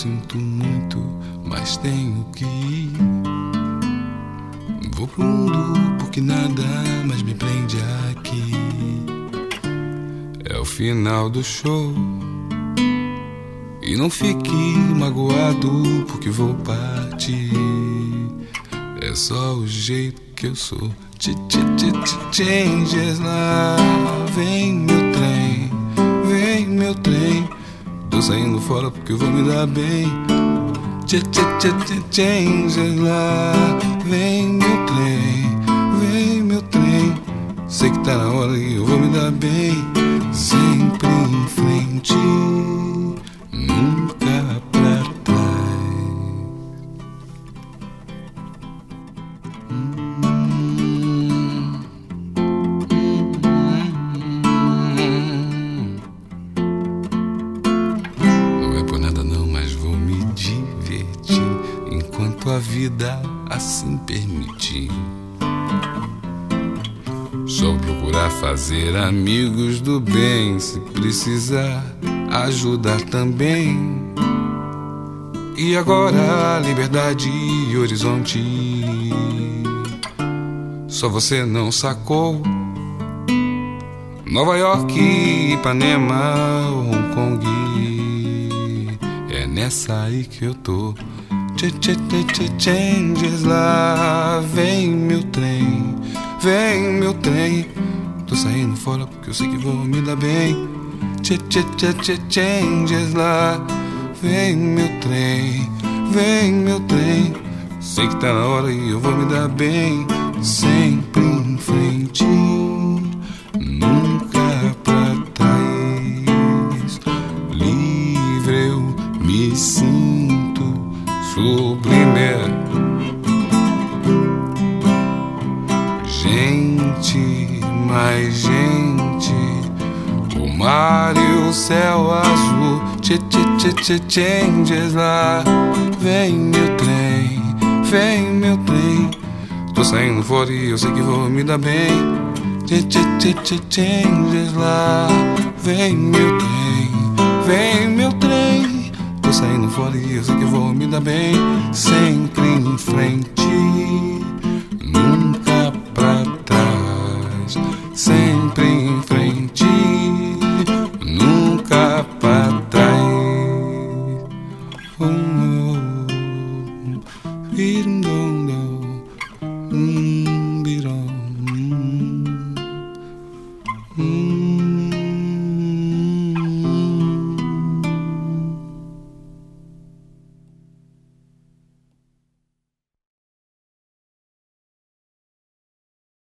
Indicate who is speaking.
Speaker 1: sinto muito, mas tenho que ir. Vou pro mundo porque nada mais me prende aqui. É o final do show. E não fique magoado porque vou partir. É só o jeito que eu sou. Changes lá. Vem meu trem, vem meu trem. Tô saindo fora porque eu vou me dar bem. Changes lá. Vem meu trem. Sei que tá na hora e eu vou me dar bem. Sempre em frente, nunca pra trás. Não é por nada não, mas vou me divertir enquanto a vida assim permitir. Só procurar fazer amigos do bem. Se precisar, ajudar também. E agora, liberdade e horizonte. Só você não sacou. Nova York, Ipanema, Hong Kong. É nessa aí que eu tô. Changes lá. Vem meu trem, vem meu trem. Tô saindo fora porque eu sei que vou me dar bem. Changes lá. Vem meu trem, vem meu trem. Sei que tá na hora e eu vou me dar bem. Sempre em frente, nunca pra trás. Livre eu me sinto, sublime. Gente, mais gente, o mar e o céu azul. Changes lá. Vem meu trem, vem meu trem. Tô saindo fora e eu sei que vou me dar bem. Changes lá. Vem meu trem, vem meu trem. Tô saindo fora e eu sei que vou me dar bem. Sempre em frente, nunca pra trás. Sempre em frente, nunca pra trás. Oh,